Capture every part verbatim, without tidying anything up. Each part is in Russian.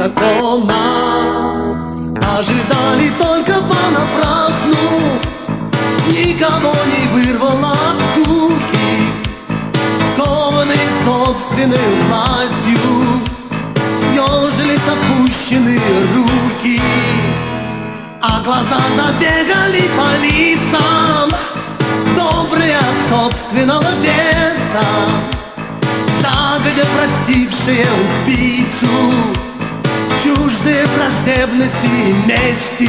закона. Ожидали только понапрасну, никого не вырвало от скуки. Скованные собственной властью, съежились опущенные руки, а глаза забегали по лицам, добрые от собственного веса, загодя простившие убийцу, чуждые враждебности и мести.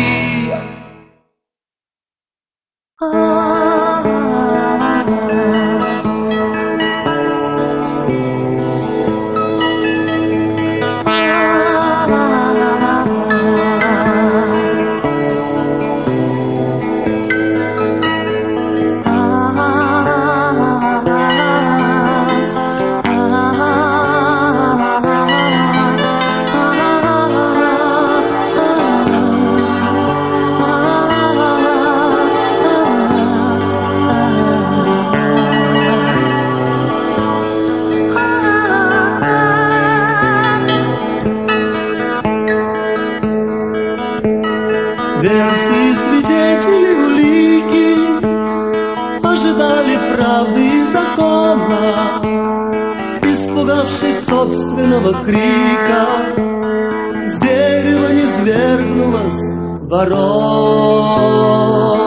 Версии, свидетели, улики ожидали правды и закона, испугавшись собственного крика, с дерева низвергнулась ворона.